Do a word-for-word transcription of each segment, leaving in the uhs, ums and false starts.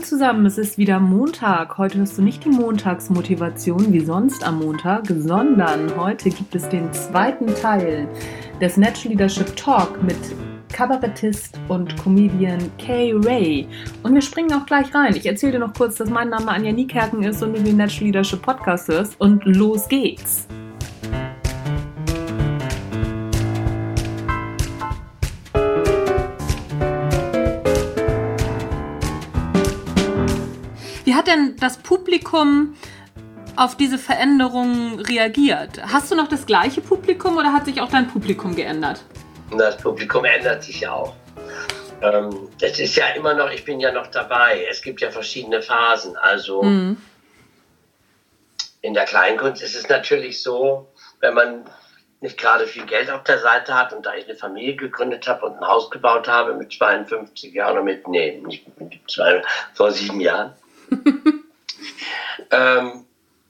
zusammen, es ist wieder Montag. Heute hörst du nicht die Montagsmotivation wie sonst am Montag, sondern heute gibt es den zweiten Teil des Natural Leadership Talk mit Kabarettist und Comedian Kay Ray. Und wir springen auch gleich rein. Ich erzähle dir noch kurz, dass mein Name Anja Niekerken ist und du den Natural Leadership Podcast hörst. Und los geht's! Wie hat denn das Publikum auf diese Veränderungen reagiert? Hast du noch das gleiche Publikum oder hat sich auch dein Publikum geändert? Das Publikum ändert sich ja auch. Ähm, das ist ja immer noch, ich bin ja noch dabei. Es gibt ja verschiedene Phasen. Also mhm. in der Kleinkunst ist es natürlich so, wenn man nicht gerade viel Geld auf der Seite hat und da ich eine Familie gegründet habe und ein Haus gebaut habe mit zweiundfünfzig Jahren oder mit, nee, nicht mit zwei, vor sieben Jahren. ähm,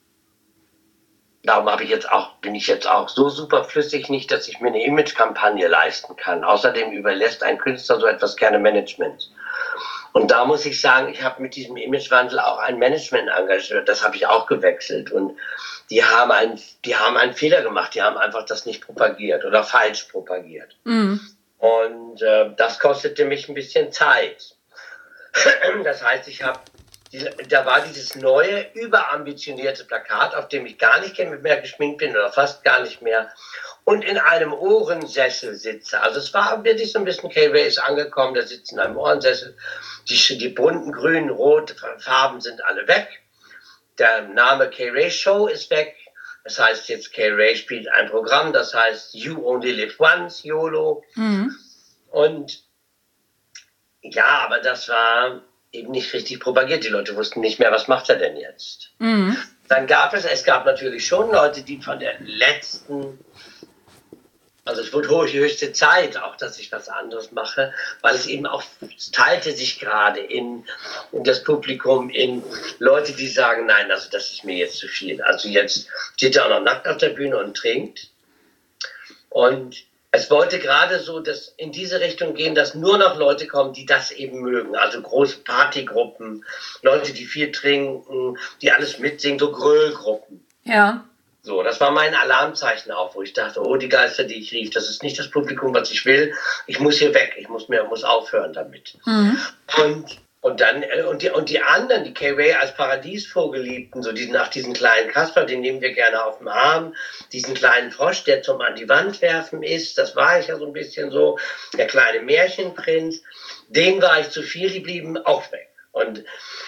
darum habe ich jetzt auch, bin ich jetzt auch so superflüssig nicht, dass ich mir eine Imagekampagne leisten kann. Außerdem überlässt ein Künstler so etwas gerne Management. Und da muss ich sagen, ich habe mit diesem Imagewandel auch ein Management engagiert. Das habe ich auch gewechselt. Und die haben einen, die haben einen Fehler gemacht. Die haben einfach das nicht propagiert oder falsch propagiert. Mhm. Und äh, das kostete mich ein bisschen Zeit. Das heißt, ich habe Da war dieses neue, überambitionierte Plakat, auf dem ich gar nicht mehr geschminkt bin oder fast gar nicht mehr und in einem Ohrensessel sitze. Also es war wirklich so ein bisschen, Kay Ray ist angekommen, der sitzt in einem Ohrensessel. Die, die bunten, grün, rot Farben sind alle weg. Der Name Kay Ray Show ist weg. Das heißt jetzt, Kay Ray spielt ein Programm, das heißt You Only Live Once, YOLO. Mhm. Und ja, aber das war eben nicht richtig propagiert. Die Leute wussten nicht mehr, was macht er denn jetzt? Mhm. Dann gab es, es gab natürlich schon Leute, die von der letzten, also es wurde höchste Zeit auch, dass ich was anderes mache, weil es eben auch, es teilte sich gerade in, in das Publikum in Leute, die sagen, nein, also das ist mir jetzt zu viel. Also jetzt steht er auch noch nackt auf der Bühne und trinkt. Und es wollte gerade so dass in diese Richtung gehen, dass nur noch Leute kommen, die das eben mögen. Also große Partygruppen, Leute, die viel trinken, die alles mitsingen, so Gröllgruppen. Ja. So, das war mein Alarmzeichen auch, wo ich dachte, oh, die Geister, die ich rief, das ist nicht das Publikum, was ich will. Ich muss hier weg, ich muss mir muss aufhören damit. Mhm. Und Und dann, und die, und die anderen, die Kay Ray als Paradiesvogel liebten, so diesen, ach, diesen kleinen Kasper, den nehmen wir gerne auf den Arm, diesen kleinen Frosch, der zum an die Wand werfen ist, das war ich ja so ein bisschen so, der kleine Märchenprinz, den war ich zu viel, die blieben auch weg. Und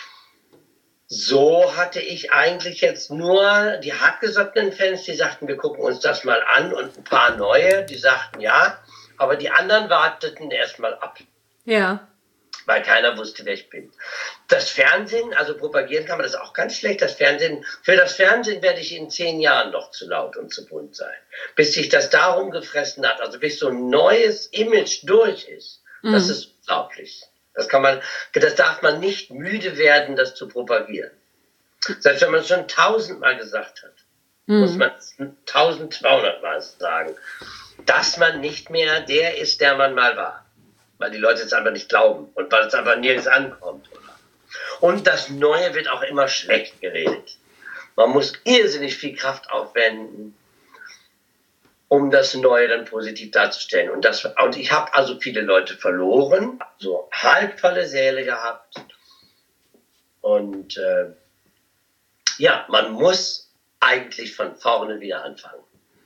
so hatte ich eigentlich jetzt nur die hartgesottenen Fans, die sagten, wir gucken uns das mal an, und ein paar neue, die sagten ja, aber die anderen warteten erstmal ab. Ja. Weil keiner wusste, wer ich bin. Das Fernsehen, also propagieren kann man das auch ganz schlecht. Das Fernsehen, für das Fernsehen werde ich in zehn Jahren noch zu laut und zu bunt sein. Bis sich das darum gefressen hat, also bis so ein neues Image durch ist. Mhm. Das ist unglaublich. Das kann man, das darf man nicht müde werden, das zu propagieren. Selbst wenn man es schon tausendmal gesagt hat, mhm. muss man es tausendzweihundert Mal sagen, dass man nicht mehr der ist, der man mal war. Weil die Leute es einfach nicht glauben und weil es einfach nirgends ankommt. Und das Neue wird auch immer schlecht geredet. Man muss irrsinnig viel Kraft aufwenden, um das Neue dann positiv darzustellen. Und, das, und ich habe also viele Leute verloren, so halbvolle Säle gehabt. Und äh, ja, man muss eigentlich von vorne wieder anfangen.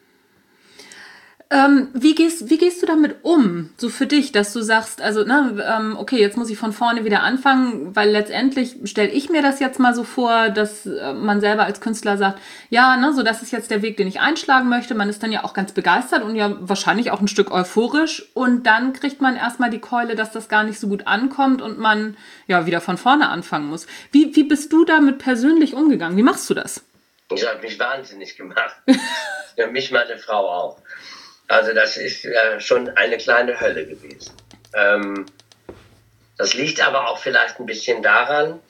Ähm, wie gehst, wie gehst du damit um, so für dich, dass du sagst, also, ne, ähm, okay, jetzt muss ich von vorne wieder anfangen, weil letztendlich stelle ich mir das jetzt mal so vor, dass äh, man selber als Künstler sagt, ja, ne, so das ist jetzt der Weg, den ich einschlagen möchte, man ist dann ja auch ganz begeistert und ja wahrscheinlich auch ein Stück euphorisch und dann kriegt man erstmal die Keule, dass das gar nicht so gut ankommt und man ja wieder von vorne anfangen muss. Wie, wie bist du damit persönlich umgegangen? Wie machst du das? Das hat mich wahnsinnig gemacht. Ja, mich meine Frau auch. Also das ist äh, schon eine kleine Hölle gewesen. Ähm, das liegt aber auch vielleicht ein bisschen daran,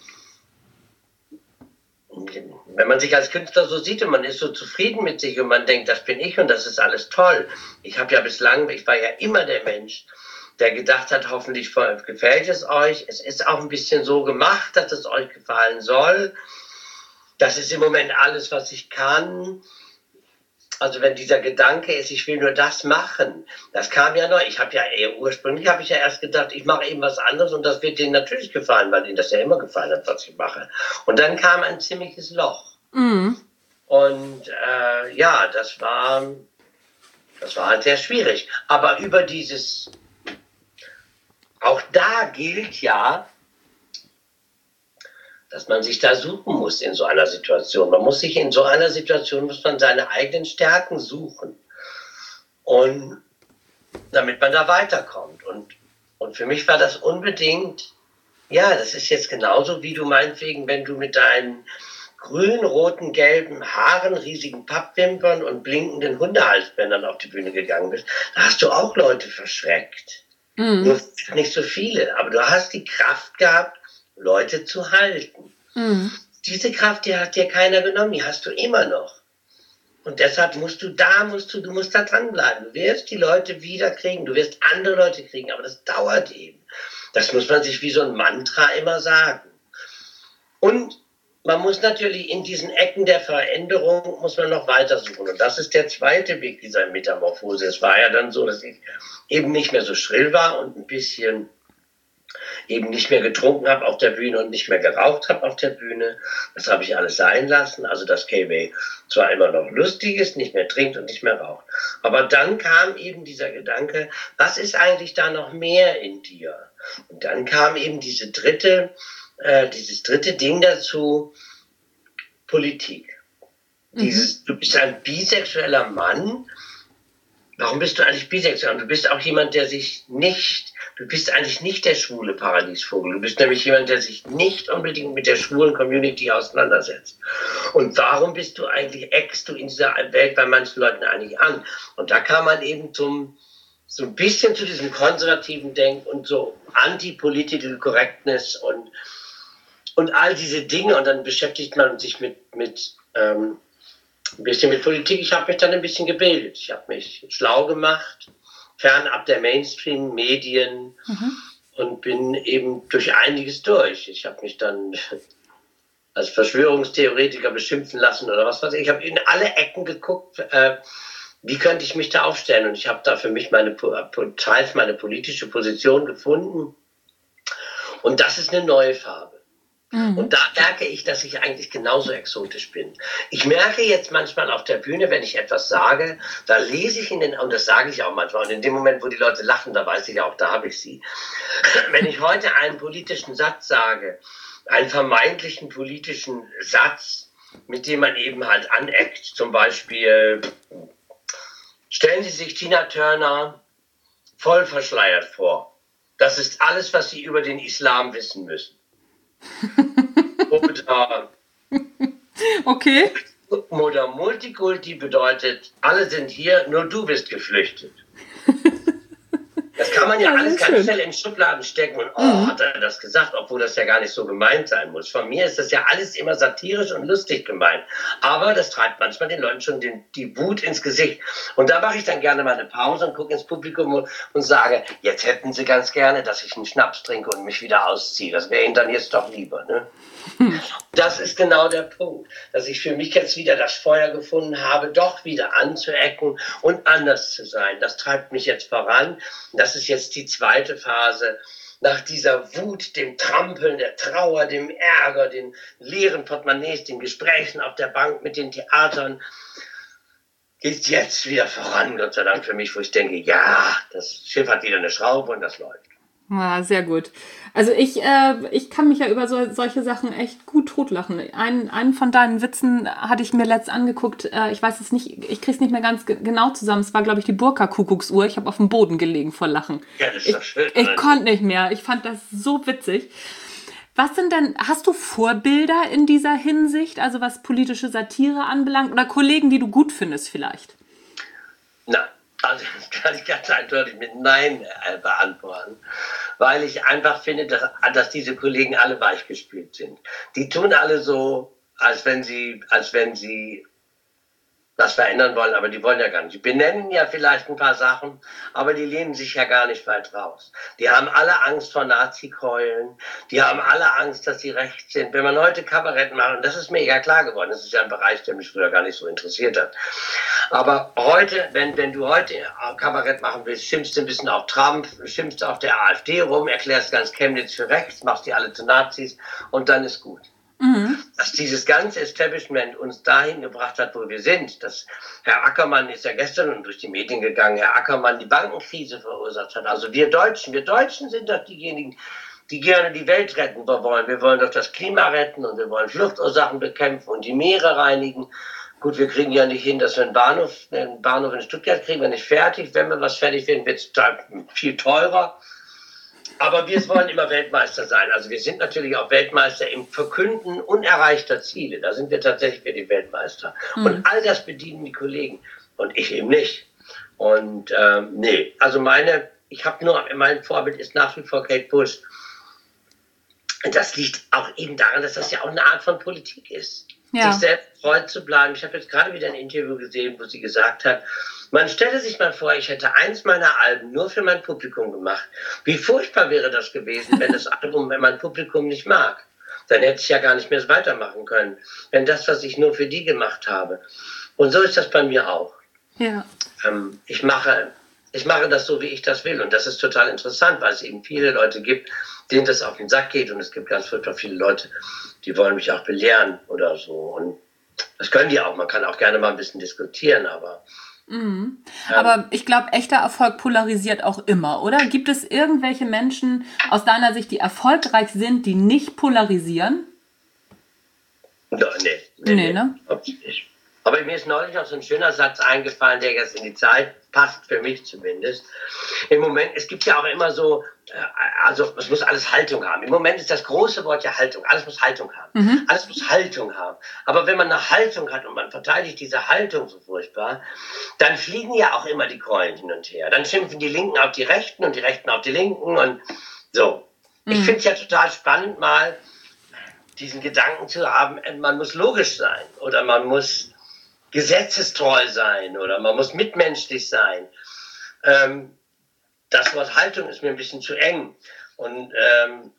wenn man sich als Künstler so sieht und man ist so zufrieden mit sich und man denkt, das bin ich und das ist alles toll. Ich habe ja bislang, ich war ja immer der Mensch, der gedacht hat, hoffentlich gefällt es euch. Es ist auch ein bisschen so gemacht, dass es euch gefallen soll. Das ist im Moment alles, was ich kann. Also wenn dieser Gedanke ist, ich will nur das machen, das kam ja neu. Ich habe ja eher ursprünglich, habe ich ja erst gedacht, ich mache eben was anderes und das wird denen natürlich gefallen, weil ihnen das ja immer gefallen hat, was ich mache. Und dann kam ein ziemliches Loch. Mhm. Und äh, ja, das war, das war halt sehr schwierig. Aber über dieses, auch da gilt ja, dass man sich da suchen muss in so einer Situation. Man muss sich in so einer Situation, muss man seine eigenen Stärken suchen. Und damit man da weiterkommt. Und, und für mich war das unbedingt, ja, das ist jetzt genauso wie du meinetwegen, wenn du mit deinen grün, roten, gelben Haaren, riesigen Pappwimpern und blinkenden Hundehalsbändern auf die Bühne gegangen bist, da hast du auch Leute verschreckt. Mhm. Nur nicht so viele, aber du hast die Kraft gehabt, Leute zu halten. Mhm. Diese Kraft, die hat dir keiner genommen, die hast du immer noch. Und deshalb musst du da, musst du, du musst da dranbleiben. Du wirst die Leute wieder kriegen, du wirst andere Leute kriegen, aber das dauert eben. Das muss man sich wie so ein Mantra immer sagen. Und man muss natürlich in diesen Ecken der Veränderung, muss man noch weiter suchen. Und das ist der zweite Weg dieser Metamorphose. Es war ja dann so, dass ich eben nicht mehr so schrill war und ein bisschen eben nicht mehr getrunken habe auf der Bühne und nicht mehr geraucht habe auf der Bühne. Das habe ich alles sein lassen. Also dass K-Way zwar immer noch lustig ist, nicht mehr trinkt und nicht mehr raucht. Aber dann kam eben dieser Gedanke, was ist eigentlich da noch mehr in dir? Und dann kam eben diese dritte, äh, dieses dritte Ding dazu, Politik. Mhm. Dieses, du bist ein bisexueller Mann. Warum bist du eigentlich bisexuell? Und du bist auch jemand, der sich nicht, du bist eigentlich nicht der schwule Paradiesvogel. Du bist nämlich jemand, der sich nicht unbedingt mit der schwulen Community auseinandersetzt. Und warum bist du eigentlich, eckst du in dieser Welt bei manchen Leuten eigentlich an? Und da kam man eben zum, so ein bisschen zu diesem konservativen Denken und so anti-political correctness und, und all diese Dinge. Und dann beschäftigt man sich mit, mit, ähm, ein bisschen mit Politik. Ich habe mich dann ein bisschen gebildet. Ich habe mich schlau gemacht, fernab der Mainstream-Medien mhm. und bin eben durch einiges durch. Ich habe mich dann als Verschwörungstheoretiker beschimpfen lassen oder was weiß ich. Ich habe in alle Ecken geguckt, äh, wie könnte ich mich da aufstellen. Und ich habe da für mich meine, teils meine politische Position gefunden. Und das ist eine neue Farbe. Mhm. Und da merke ich, dass ich eigentlich genauso exotisch bin. Ich merke jetzt manchmal auf der Bühne, wenn ich etwas sage, da lese ich in den, und das sage ich auch manchmal, und in dem Moment, wo die Leute lachen, da weiß ich auch, da habe ich sie. Wenn ich heute einen politischen Satz sage, einen vermeintlichen politischen Satz, mit dem man eben halt aneckt, zum Beispiel, stellen Sie sich Tina Turner voll verschleiert vor. Das ist alles, was Sie über den Islam wissen müssen. Oder, okay. Oder Multikulti bedeutet, alle sind hier, nur du bist geflüchtet. Das kann man ja, ja alles ganz schön schnell in Schubladen stecken und, oh, mhm. hat er das gesagt, obwohl das ja gar nicht so gemeint sein muss. Von mir ist das ja alles immer satirisch und lustig gemeint. Aber das treibt manchmal den Leuten schon den, die Wut ins Gesicht. Und da mache ich dann gerne mal eine Pause und gucke ins Publikum und, und sage, jetzt hätten sie ganz gerne, dass ich einen Schnaps trinke und mich wieder ausziehe. Das wäre ihnen dann jetzt doch lieber, ne? Hm. Das ist genau der Punkt, dass ich für mich jetzt wieder das Feuer gefunden habe, doch wieder anzuecken und anders zu sein. Das treibt mich jetzt voran. Das ist jetzt die zweite Phase. Nach dieser Wut, dem Trampeln, der Trauer, dem Ärger, den leeren Portemonnaies, den Gesprächen auf der Bank mit den Theatern, geht jetzt wieder voran, Gott sei Dank für mich, wo ich denke, ja, das Schiff hat wieder eine Schraube und das läuft. Ja, sehr gut. Also ich, äh, ich kann mich ja über so, solche Sachen echt gut totlachen. Einen, einen von deinen Witzen hatte ich mir letzt angeguckt. Äh, ich weiß es nicht, ich krieg's nicht mehr ganz ge- genau zusammen. Es war, glaube ich, die Burka-Kuckucksuhr. Ich habe auf dem Boden gelegen vor Lachen. Ja, das ist doch schön. Ich, ich konnte nicht mehr. Ich fand das so witzig. Was sind denn, hast du Vorbilder in dieser Hinsicht, also was politische Satire anbelangt, oder Kollegen, die du gut findest vielleicht? Nein. Also das kann ich ganz eindeutig mit Nein äh, beantworten, weil ich einfach finde, dass, dass diese Kollegen alle weichgespült sind. Die tun alle so, als wenn sie, als wenn sie was verändern wollen, aber die wollen ja gar nicht. Die benennen ja vielleicht ein paar Sachen, aber die lehnen sich ja gar nicht weit raus. Die haben alle Angst vor Nazi-Keulen, die haben alle Angst, dass sie rechts sind. Wenn man heute Kabarett macht, und das ist mir ja klar geworden, das ist ja ein Bereich, der mich früher gar nicht so interessiert hat. Aber heute, wenn, wenn du heute Kabarett machen willst, schimpfst du ein bisschen auf Trump, schimpfst auf der AfD rum, erklärst ganz Chemnitz für rechts, machst die alle zu Nazis und dann ist gut. Mhm. Dass dieses ganze Establishment uns dahin gebracht hat, wo wir sind, dass Herr Ackermann ist ja gestern durch die Medien gegangen, Herr Ackermann die Bankenkrise verursacht hat. Also wir Deutschen, wir Deutschen sind doch diejenigen, die gerne die Welt retten wollen. Wir wollen doch das Klima retten und wir wollen Fluchtursachen bekämpfen und die Meere reinigen. Gut, wir kriegen ja nicht hin, dass wir einen Bahnhof, einen Bahnhof in Stuttgart kriegen wir nicht fertig. Wenn wir was fertig werden, wird es viel teurer. Aber wir wollen immer Weltmeister sein. Also wir sind natürlich auch Weltmeister im Verkünden unerreichter Ziele. Da sind wir tatsächlich für die Weltmeister. Mhm. Und all das bedienen die Kollegen. Und ich eben nicht. Und ähm, nee, also meine, ich habe nur, mein Vorbild ist nach wie vor Kate Bush. Das liegt auch eben daran, dass das ja auch eine Art von Politik ist. Ja. Sich selbst treu zu bleiben. Ich habe jetzt gerade wieder ein Interview gesehen, wo sie gesagt hat, man stelle sich mal vor, ich hätte eins meiner Alben nur für mein Publikum gemacht. Wie furchtbar wäre das gewesen, wenn das Album wenn mein Publikum nicht mag. Dann hätte ich ja gar nicht mehr weitermachen können. Wenn das, was ich nur für die gemacht habe. Und so ist das bei mir auch. Ja. Ähm, ich mache, ich mache das so, wie ich das will. Und das ist total interessant, weil es eben viele Leute gibt, denen das auf den Sack geht. Und es gibt ganz furchtbar viele Leute, die wollen mich auch belehren oder so. Und das können die auch. Man kann auch gerne mal ein bisschen diskutieren, aber... Mhm. Aber ich glaube, echter Erfolg polarisiert auch immer, oder? Gibt es irgendwelche Menschen aus deiner Sicht, die erfolgreich sind, die nicht polarisieren? No, nee. Nee, nee, ne? Nicht. Aber mir ist neulich noch so ein schöner Satz eingefallen, der jetzt in die Zeit passt, für mich zumindest. Im Moment, es gibt ja auch immer so, also es muss alles Haltung haben. Im Moment ist das große Wort ja Haltung. Alles muss Haltung haben. Mhm. Alles muss Haltung haben. Aber wenn man eine Haltung hat und man verteidigt diese Haltung so furchtbar, dann fliegen ja auch immer die Keulen hin und her. Dann schimpfen die Linken auf die Rechten und die Rechten auf die Linken und so. Mhm. Ich finde es ja total spannend, mal diesen Gedanken zu haben, man muss logisch sein oder man muss gesetzestreu sein oder man muss mitmenschlich sein. Ähm, das Wort Haltung ist mir ein bisschen zu eng. Und ähm,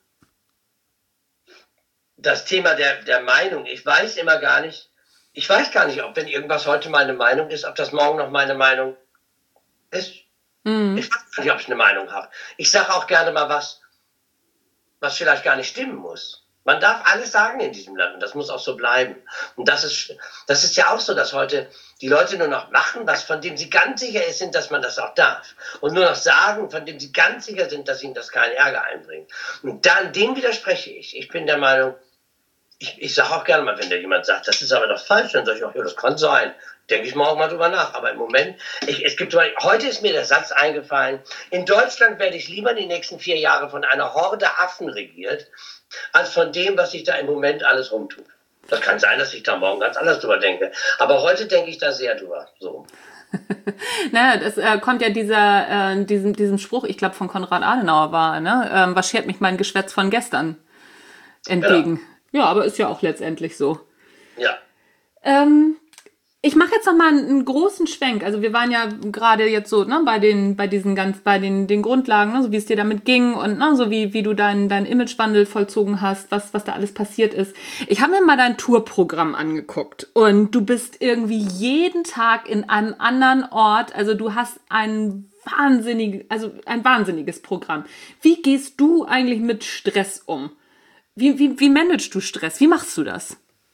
das Thema der, der Meinung, ich weiß immer gar nicht, ich weiß gar nicht, ob wenn irgendwas heute meine Meinung ist, ob das morgen noch meine Meinung ist. Mhm. Ich weiß gar nicht, ob ich eine Meinung habe. Ich sage auch gerne mal was, was vielleicht gar nicht stimmen muss. Man darf alles sagen in diesem Land und das muss auch so bleiben. Und das ist, das ist ja auch so, dass heute die Leute nur noch machen, was von dem sie ganz sicher sind, dass man das auch darf. Und nur noch sagen, von dem sie ganz sicher sind, dass ihnen das keinen Ärger einbringt. Und dann, dem widerspreche ich. Ich bin der Meinung, ich, ich sage auch gerne mal, wenn da jemand sagt, das ist aber doch falsch, dann sage ich auch, ja, das kann sein. Denke ich morgen mal drüber nach. Aber im Moment, ich, es gibt, heute ist mir der Satz eingefallen, in Deutschland werde ich lieber die nächsten vier Jahre von einer Horde Affen regiert, als von dem, was sich da im Moment alles rumtut. Das kann sein, dass ich da morgen ganz anders drüber denke. Aber heute denke ich da sehr drüber. So. naja, das äh, kommt ja dieser, äh, diesem, diesem Spruch, ich glaube von Konrad Adenauer war, ne? Ähm, was schert mich mein Geschwätz von gestern entgegen. Ja, ja, aber ist ja auch letztendlich so. Ja. Ähm, Ich mache jetzt noch mal einen großen Schwenk. Also wir waren ja gerade jetzt so, ne, bei den, bei diesen ganz, bei den, den Grundlagen, ne, so wie es dir damit ging und ne, so wie, wie du dein, dein Imagewandel vollzogen hast, was, was da alles passiert ist. Ich habe mir mal dein Tourprogramm angeguckt und du bist irgendwie jeden Tag in einem anderen Ort. Also du hast ein wahnsinnig, also ein wahnsinniges Programm. Wie gehst du eigentlich mit Stress um? Wie, wie, wie managst du Stress? Wie machst du das?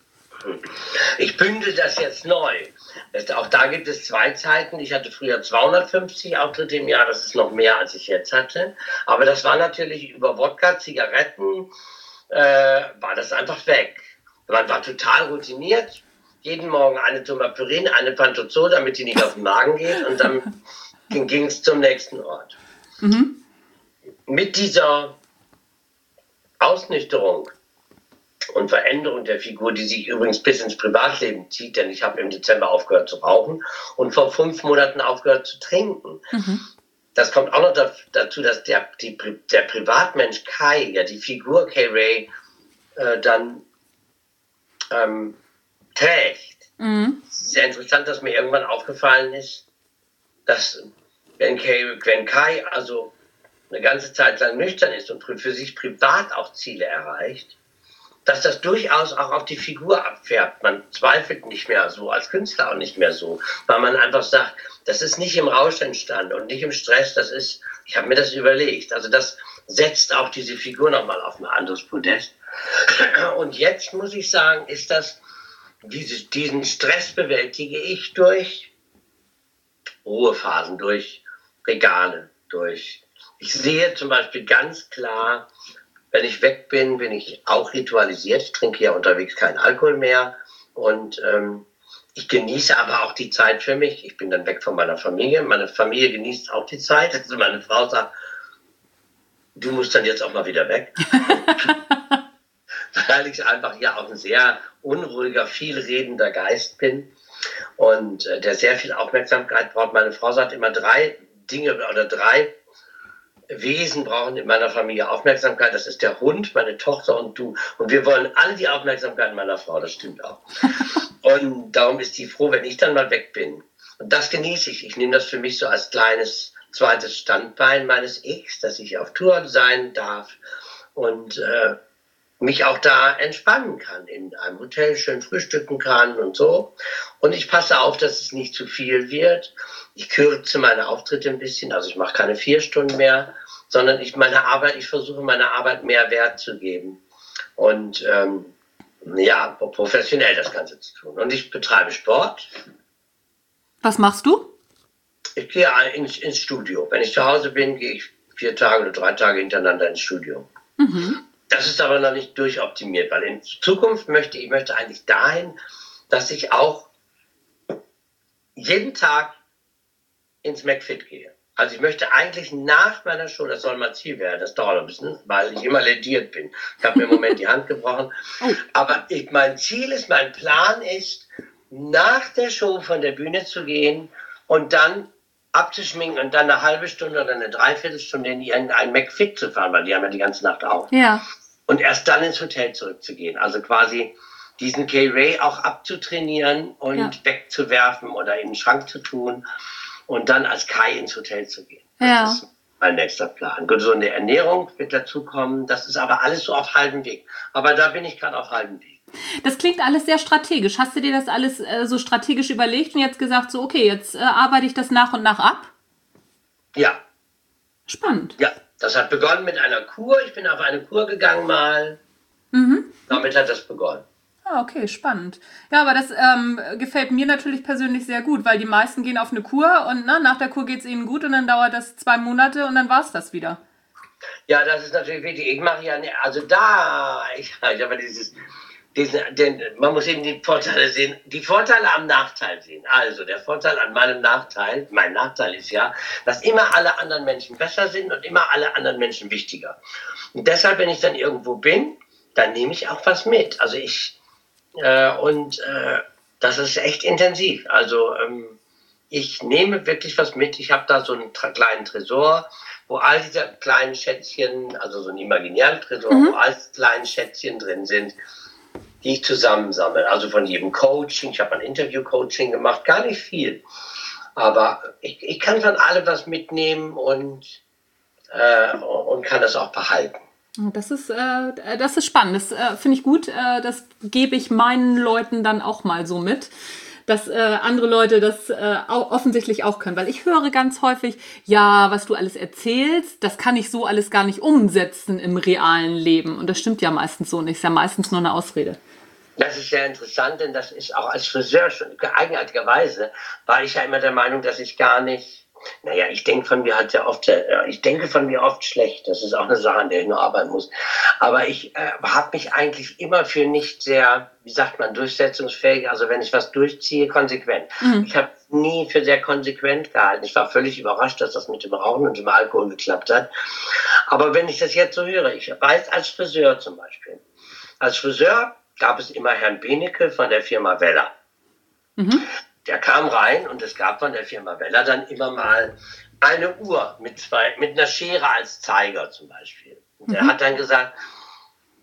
Ich bündel das jetzt neu. Auch da gibt es zwei Zeiten. Ich hatte früher zweihundertfünfzig Auftritte im Jahr. Das ist noch mehr, als ich jetzt hatte. Aber das war natürlich über Wodka, Zigaretten, äh, war das einfach weg. Man war total routiniert. Jeden Morgen eine Tomapyrin, eine Pantozol, damit die nicht auf den Magen geht. Und dann ging es zum nächsten Ort. Mhm. Mit dieser Ausnüchterung und Veränderung der Figur, die sich übrigens bis ins Privatleben zieht, denn ich habe im Dezember aufgehört zu rauchen und vor fünf Monaten aufgehört zu trinken. Mhm. Das kommt auch noch dazu, dass der, die, der Privatmensch Kai, ja die Figur Kay Ray, äh, dann ähm, trägt. Mhm. Es ist sehr interessant, dass mir irgendwann aufgefallen ist, dass wenn Kai, wenn Kai also eine ganze Zeit lang nüchtern ist und für sich privat auch Ziele erreicht, dass das durchaus auch auf die Figur abfärbt. Man zweifelt nicht mehr so, als Künstler auch nicht mehr so, weil man einfach sagt, das ist nicht im Rausch entstanden und nicht im Stress, das ist, ich habe mir das überlegt. Also das setzt auch diese Figur nochmal auf ein anderes Podest. Und jetzt muss ich sagen, ist das, diese, diesen Stress bewältige ich durch Ruhephasen, durch Regale, durch, ich sehe zum Beispiel ganz klar, wenn ich weg bin, bin ich auch ritualisiert. Ich trinke ja unterwegs keinen Alkohol mehr und ähm, ich genieße aber auch die Zeit für mich. Ich bin dann weg von meiner Familie. Meine Familie genießt auch die Zeit. Also meine Frau sagt, du musst dann jetzt auch mal wieder weg. Weil ich einfach ja auch ein sehr unruhiger, viel redender Geist bin und äh, der sehr viel Aufmerksamkeit braucht. Meine Frau sagt immer, drei Dinge oder drei Wesen brauchen in meiner Familie Aufmerksamkeit. Das ist der Hund, meine Tochter und du. Und wir wollen alle die Aufmerksamkeit meiner Frau. Das stimmt auch. Und darum ist die froh, wenn ich dann mal weg bin. Und das genieße ich. Ich nehme das für mich so als kleines zweites Standbein meines Ichs, dass ich auf Tour sein darf und äh, mich auch da entspannen kann, in einem Hotel schön frühstücken kann und so. Und ich passe auf, dass es nicht zu viel wird. Ich kürze meine Auftritte ein bisschen, also ich mache keine vier Stunden mehr, sondern ich meine Arbeit, ich versuche meiner Arbeit mehr Wert zu geben und ähm, ja, professionell das Ganze zu tun. Und ich betreibe Sport. Was machst du? Ich gehe ins, ins Studio. Wenn ich zu Hause bin, gehe ich vier Tage oder drei Tage hintereinander ins Studio. Mhm. Das ist aber noch nicht durchoptimiert, weil in Zukunft möchte ich möchte eigentlich dahin, dass ich auch jeden Tag ins McFit gehe. Also ich möchte eigentlich nach meiner Show, das soll mein Ziel werden, das dauert ein bisschen, weil ich immer lediert bin. Ich habe mir im Moment die Hand gebrochen. Oh. Aber ich, mein Ziel ist, mein Plan ist, nach der Show von der Bühne zu gehen und dann abzuschminken und dann eine halbe Stunde oder eine Dreiviertelstunde in irgendein McFit zu fahren, weil die haben ja die ganze Nacht auf. Ja. Und erst dann ins Hotel zurückzugehen. Also quasi diesen K-Ray auch abzutrainieren und ja. wegzuwerfen oder in den Schrank zu tun und dann als Kai ins Hotel zu gehen. Das ja. ist mein nächster Plan. Gesunde Ernährung wird dazukommen. Das ist aber alles so auf halbem Weg. Aber da bin ich gerade auf halbem Weg. Das klingt alles sehr strategisch. Hast du dir das alles äh, so strategisch überlegt und jetzt gesagt, so okay, jetzt äh, arbeite ich das nach und nach ab? Ja. Spannend. Ja, das hat begonnen mit einer Kur. Ich bin auf eine Kur gegangen mal. Mhm. Damit hat das begonnen. Ah, okay, spannend. Ja, aber das ähm, gefällt mir natürlich persönlich sehr gut, weil die meisten gehen auf eine Kur und na, nach der Kur geht es ihnen gut und dann dauert das zwei Monate und dann war es das wieder. Ja, das ist natürlich wichtig. Ich mache ja, ne, also da, ich, ich habe dieses, diesen, den, man muss eben die Vorteile sehen, die Vorteile am Nachteil sehen. Also der Vorteil an meinem Nachteil, mein Nachteil ist ja, dass immer alle anderen Menschen besser sind und immer alle anderen Menschen wichtiger. Und deshalb, wenn ich dann irgendwo bin, dann nehme ich auch was mit. Also ich, äh, und äh, das ist echt intensiv. Also ähm, ich nehme wirklich was mit. Ich habe da so einen tra- kleinen Tresor, wo all diese kleinen Schätzchen, also so einen imaginären Tresor, mhm. wo all diese kleinen Schätzchen drin sind, die ich zusammensammle. Also von jedem Coaching. Ich habe ein Interview-Coaching gemacht, gar nicht viel. Aber ich, ich kann von allem was mitnehmen und, äh, und kann das auch behalten. Das ist, äh, das ist spannend. Das äh, finde ich gut. Äh, das gebe ich meinen Leuten dann auch mal so mit, dass äh, andere Leute das äh, auch, offensichtlich auch können. Weil ich höre ganz häufig, ja, was du alles erzählst, das kann ich so alles gar nicht umsetzen im realen Leben. Und das stimmt ja meistens so nicht. Das ist ja meistens nur eine Ausrede. Das ist sehr interessant, denn das ist auch als Friseur schon, eigenartigerweise war ich ja immer der Meinung, dass ich gar nicht, naja, ich denke von mir halt sehr oft, ich denke von mir oft schlecht, das ist auch eine Sache, an der ich nur arbeiten muss, aber ich äh, habe mich eigentlich immer für nicht sehr, wie sagt man, durchsetzungsfähig, also wenn ich was durchziehe, konsequent. Mhm. Ich habe nie für sehr konsequent gehalten. Ich war völlig überrascht, dass das mit dem Rauchen und dem Alkohol geklappt hat, aber wenn ich das jetzt so höre, ich weiß als Friseur zum Beispiel, als Friseur gab es immer Herrn Benecke von der Firma Weller. Mhm. Der kam rein und es gab von der Firma Weller dann immer mal eine Uhr mit zwei, mit einer Schere als Zeiger zum Beispiel. Und der mhm. hat dann gesagt,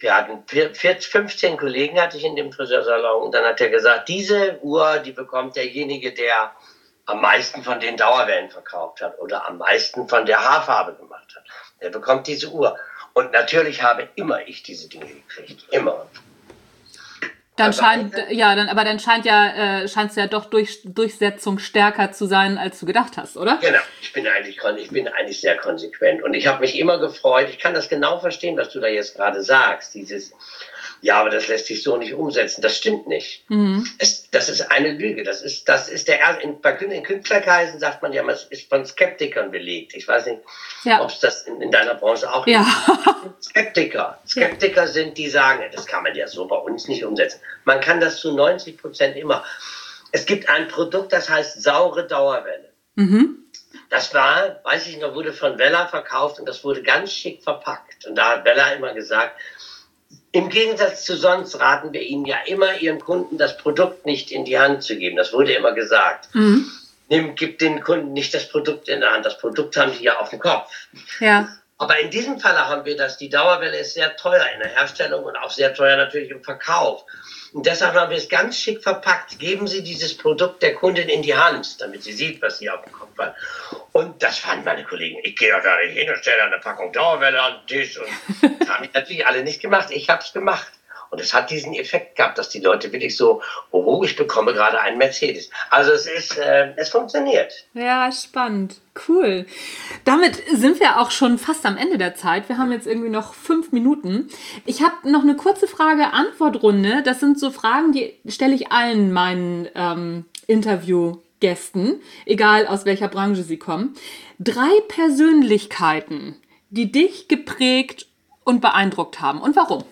Wir hatten vierzehn, fünfzehn Kollegen hatte ich in dem Friseursalon und dann hat er gesagt, diese Uhr, die bekommt derjenige, der am meisten von den Dauerwellen verkauft hat oder am meisten von der Haarfarbe gemacht hat. Der bekommt diese Uhr. Und natürlich habe immer ich diese Dinge gekriegt. Immer. Dann scheint, ja, dann, aber dann scheint ja, äh, scheint es ja doch durch, Durchsetzung stärker zu sein, als du gedacht hast, oder? Genau. Ich bin eigentlich, ich bin eigentlich sehr konsequent. Und ich habe mich immer gefreut. Ich kann das genau verstehen, was du da jetzt gerade sagst. Dieses, ja, aber das lässt sich so nicht umsetzen. Das stimmt nicht. Mhm. Es, das ist eine Lüge. Das ist, das ist der, in, bei in Künstlerkreisen sagt man ja, es ist von Skeptikern belegt. Ich weiß nicht, ja. ob es das in, in deiner Branche auch ja. gibt. Skeptiker. Skeptiker ja. sind, die sagen, das kann man ja so bei uns nicht umsetzen. Man kann das zu neunzig Prozent immer. Es gibt ein Produkt, das heißt saure Dauerwelle. Mhm. Das war, weiß ich noch, wurde von Wella verkauft und das wurde ganz schick verpackt. Und da hat Wella immer gesagt, im Gegensatz zu sonst raten wir Ihnen ja immer, Ihren Kunden das Produkt nicht in die Hand zu geben. Das wurde immer gesagt. Mhm. Nimm, gib den Kunden nicht das Produkt in der Hand. Das Produkt haben die ja auf dem Kopf. Ja. Aber in diesem Falle haben wir das, die Dauerwelle ist sehr teuer in der Herstellung und auch sehr teuer natürlich im Verkauf. Und deshalb haben wir es ganz schick verpackt. Geben Sie dieses Produkt der Kundin in die Hand, damit sie sieht, was sie auf dem Kopf hat. Und das fanden meine Kollegen. Ich gehe da nicht hin und stelle eine Packung Dauerwelle an den Tisch. Und das haben die natürlich alle nicht gemacht. Ich habe es gemacht. Und es hat diesen Effekt gehabt, dass die Leute wirklich so, oh, ich bekomme gerade einen Mercedes. Also es ist, äh, es funktioniert. Ja, spannend. Cool. Damit sind wir auch schon fast am Ende der Zeit. Wir haben jetzt irgendwie noch fünf Minuten. Ich habe noch eine kurze Frage-Antwort-Runde. Das sind so Fragen, die stelle ich allen meinen ähm, Interviewgästen, egal aus welcher Branche sie kommen. Drei Persönlichkeiten, die dich geprägt und beeindruckt haben. Und warum?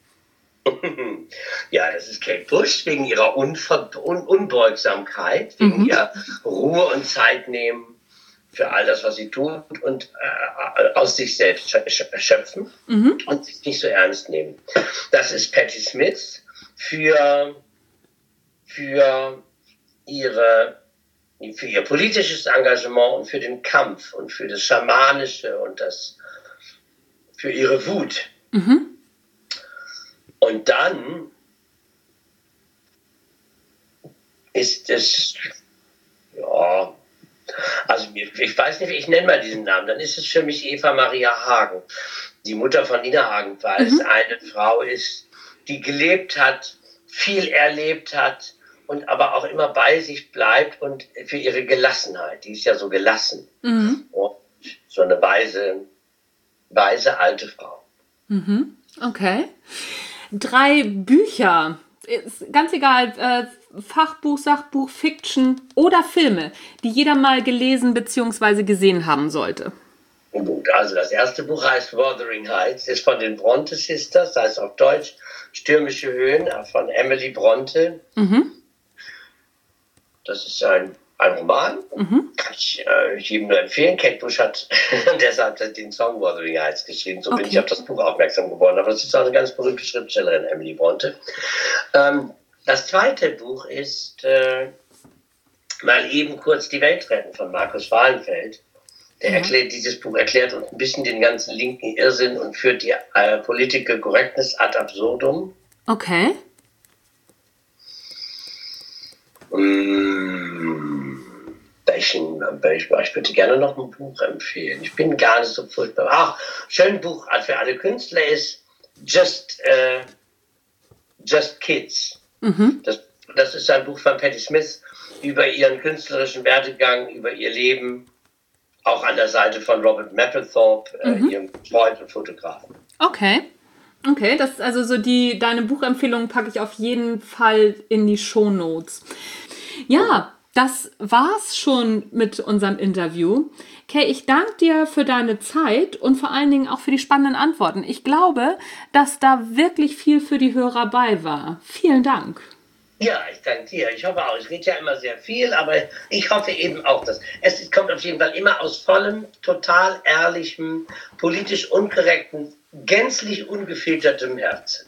Ja, das ist Kate Bush, wegen ihrer Unver- Un- Unbeugsamkeit, wegen mhm. ihrer Ruhe und Zeit nehmen für all das, was sie tut und äh, aus sich selbst schöpfen mhm. und sich nicht so ernst nehmen. Das ist Patti Smith für, für, ihre, für ihr politisches Engagement und für den Kampf und für das Schamanische und das, für ihre Wut. Mhm. Und dann ist es, ja, also ich weiß nicht, ich nenne mal diesen Namen, dann ist es für mich Eva Maria Hagen, die Mutter von Nina Hagen, weil mhm. es eine Frau ist, die gelebt hat, viel erlebt hat und aber auch immer bei sich bleibt und für ihre Gelassenheit, die ist ja so gelassen mhm. und so eine weise, weise alte Frau. Mhm. Okay. Drei Bücher, ist ganz egal, äh, Fachbuch, Sachbuch, Fiction oder Filme, die jeder mal gelesen bzw. gesehen haben sollte. Gut, also das erste Buch heißt Wuthering Heights, ist von den Bronte Sisters, das heißt auf Deutsch Stürmische Höhen, von Emily Bronte. Mhm. Das ist ein, ein Roman, mhm. kann ich äh, jedem nur empfehlen. Kate Bush hat deshalb den Song Wuthering Heights geschrieben, so okay. bin ich auf das Buch aufmerksam geworden. Aber es ist auch eine ganz berühmte Schriftstellerin, Emily Bronte. Ähm, das zweite Buch ist äh, Mal eben kurz die Welt retten von Markus Wahlenfeld. Der mhm. erklärt, dieses Buch erklärt uns ein bisschen den ganzen linken Irrsinn und führt die äh, Political Correctness ad absurdum. Okay. Mmh, welchen, ich, ich würde gerne noch ein Buch empfehlen. Ich bin gar nicht so furchtbar. Ach, schön Buch für alle Künstler ist Just, äh, Just Kids. Mhm. Das, das ist ein Buch von Patti Smith über ihren künstlerischen Werdegang, über ihr Leben, auch an der Seite von Robert Mapplethorpe, mhm. äh, ihrem Freund und Fotografen. Okay. Okay, das ist also so die, deine Buchempfehlung packe ich auf jeden Fall in die Shownotes. Ja, das war's schon mit unserem Interview. Kay, ich danke dir für deine Zeit und vor allen Dingen auch für die spannenden Antworten. Ich glaube, dass da wirklich viel für die Hörer bei war. Vielen Dank. Ja, ich danke dir. Ich hoffe auch. Ich rede ja immer sehr viel, aber ich hoffe eben auch, dass es kommt auf jeden Fall immer aus vollem, total ehrlichem, politisch unkorrekten, gänzlich ungefiltertem Herzen.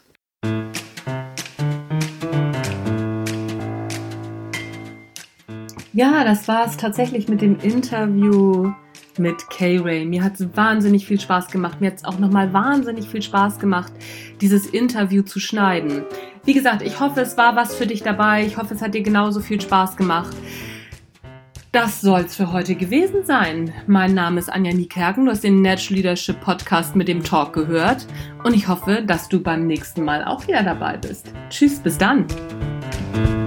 Ja, das war es tatsächlich mit dem Interview mit Kay-Ray. Mir hat es wahnsinnig viel Spaß gemacht. Mir hat es auch nochmal wahnsinnig viel Spaß gemacht, dieses Interview zu schneiden. Wie gesagt, ich hoffe, es war was für dich dabei. Ich hoffe, es hat dir genauso viel Spaß gemacht. Das soll's für heute gewesen sein. Mein Name ist Anja Niekerken. Du hast den Natural Leadership Podcast mit dem Talk gehört. Und ich hoffe, dass du beim nächsten Mal auch wieder dabei bist. Tschüss, bis dann.